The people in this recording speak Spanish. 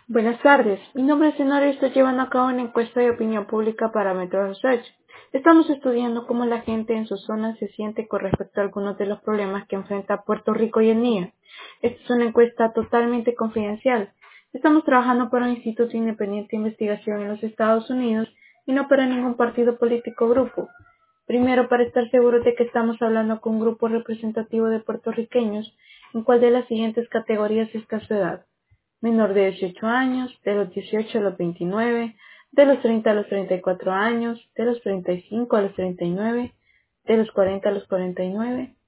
Buenas tardes, mi nombre es Zenora y estoy llevando a cabo una encuesta de opinión pública para Metro Research. Estamos estudiando cómo la gente en su zona se siente con respecto a algunos de los problemas que enfrenta Puerto Rico hoy en día. Esta es una encuesta totalmente confidencial. Estamos trabajando para un instituto independiente de investigación en los Estados Unidos y no para ningún partido político o grupo. Primero, para estar seguros de que estamos hablando con un grupo representativo de puertorriqueños, ¿en cuál de las siguientes categorías está su edad? Menor de 18 años, de los 18 a los 29, de los 30 a los 34 años, de los 35 a los 39, de los 40 a los 49.